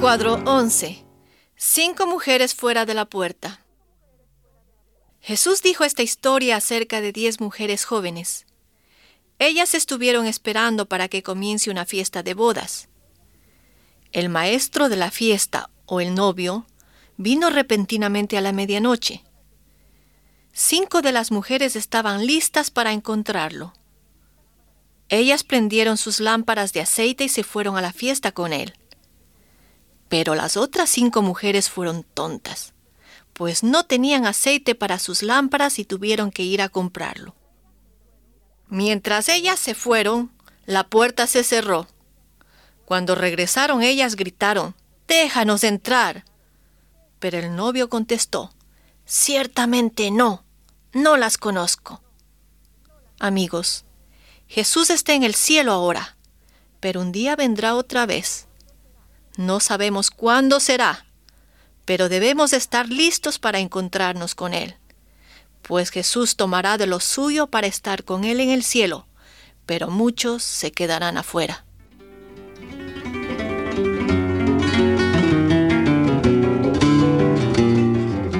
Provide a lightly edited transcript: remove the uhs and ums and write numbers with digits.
Cuadro 11. 5 mujeres fuera de la puerta. Jesús dijo esta historia acerca de 10 mujeres jóvenes. Ellas estuvieron esperando para que comience una fiesta de bodas. El maestro de la fiesta, o el novio, vino repentinamente a la medianoche. 5 de las mujeres estaban listas para encontrarlo. Ellas prendieron sus lámparas de aceite y se fueron a la fiesta con él. Pero las otras 5 mujeres fueron tontas, pues no tenían aceite para sus lámparas y tuvieron que ir a comprarlo. Mientras ellas se fueron, la puerta se cerró. Cuando regresaron ellas gritaron: «¡Déjanos entrar!». Pero el novio contestó: «Ciertamente no las conozco». Amigos, Jesús está en el cielo ahora, pero un día vendrá otra vez. No sabemos cuándo será, pero debemos estar listos para encontrarnos con Él, pues Jesús tomará de lo suyo para estar con Él en el cielo, pero muchos se quedarán afuera.